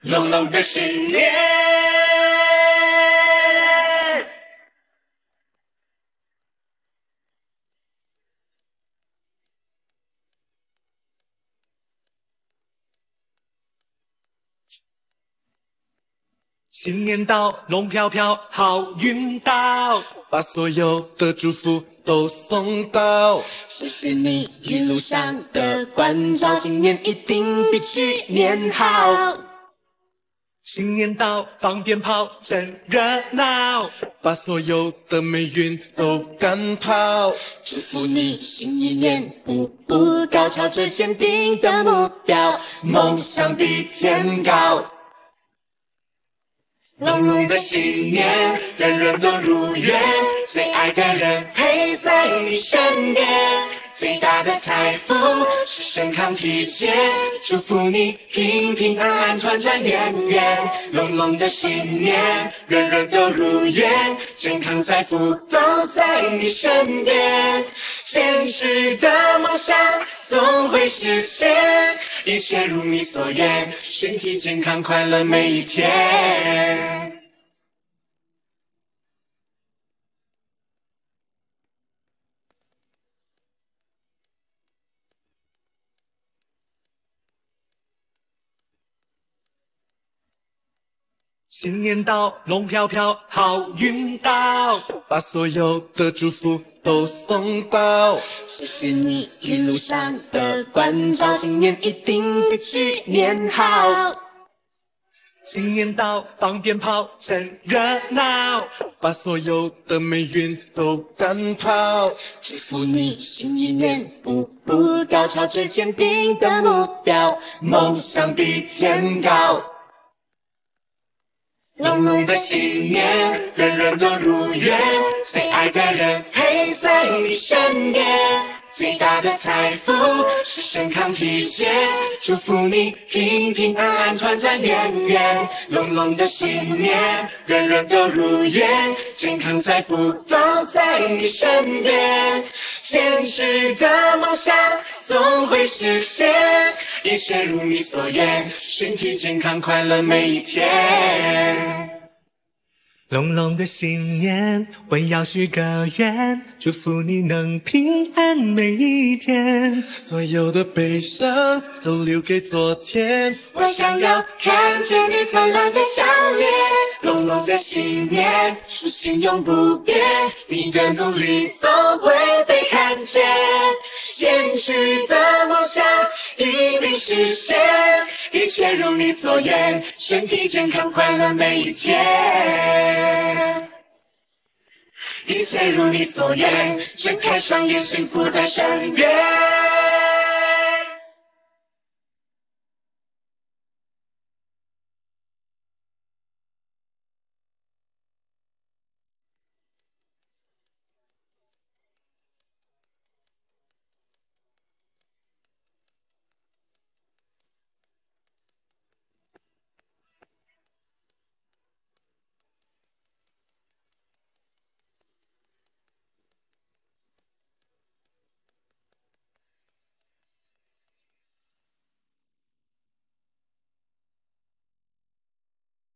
浓浓的信念。 新年到，龙飘飘，好运到，把所有的祝福都送到。 谢谢你一路上的关照，今年一定比去年好。 新年到，放鞭炮，真热闹，把所有的霉运都赶跑。 祝福你新一年步步高，朝着坚定的目标， 梦想比天高。 浓浓的信念，人人都如愿，最爱的人陪在你身边，最大的财富是身康体健，祝福你平平安安，团团圆圆。浓浓的信念，人人都如愿，健康财富都在你身边，坚持的梦想总会实现，一切如你所愿，身体健康快乐每一天。 新年到，龙飘飘，好运到，把所有的祝福都送到。 谢谢你一路上的关照，今年一定比去年好。 新年到，放鞭炮，真热闹，把所有的霉运都赶跑。 祝福你新一年步步高，朝着坚定的目标， 梦想比天高。 浓浓的信念，人人都如愿，最爱的人陪在你身边，最大的财富是身康体健，祝福你平平安安，团团圆圆。浓浓的信念，人人都如愿，健康财富都在你身边，坚持的梦想总会实现，一切如你所愿，身体健康快乐每一天。 浓浓的信念，我要许个愿，祝福你能平安每一天。所有的悲伤都留给昨天， 我想要看见你灿烂的笑脸。浓浓的信念，初心永不变，你的努力总会被看见，坚持的梦想一定实现，一切如你所愿，身体健康快乐每一天。一切如你所愿，睁开双眼，幸福在身边。